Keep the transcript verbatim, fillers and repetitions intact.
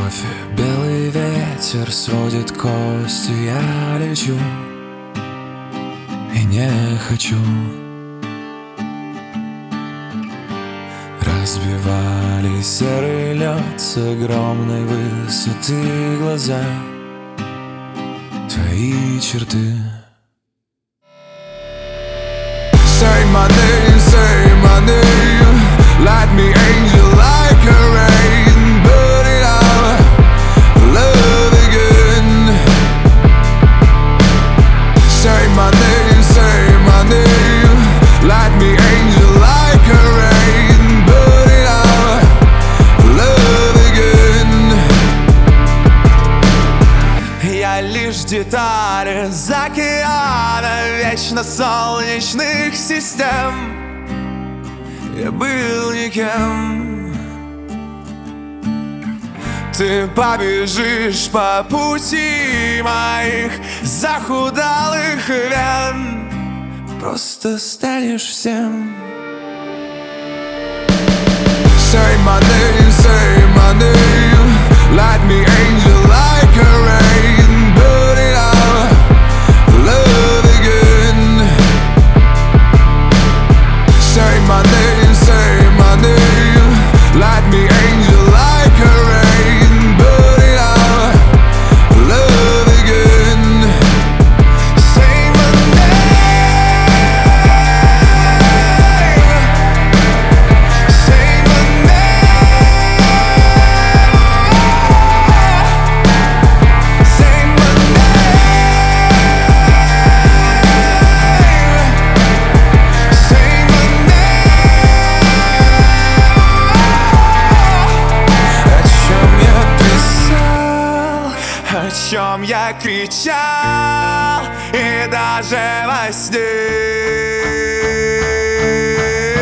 кровь, белый ветер сводит кости. Я лечу и не хочу. Разбивали серый лед с огромной высоты глаза, твои черты. Say my name, say my name. Light me angel like a rain. Burn it out, love again. Say my name, say my name. Light me angel like a rain. Burn it out, love again. Я лишь деталь из океана вечно солнечных систем. Я был никем. Ты побежишь по пути моих захудалых вен. Просто станешь всем. Say my name, say my name. Light me angel like a rain. Burn it out, love again. Say my name, say my name. Light me angel like a rain. Burn it out, love again. Say my name. Say my name. Say my name. Say my О чем я кричал, и даже во сне.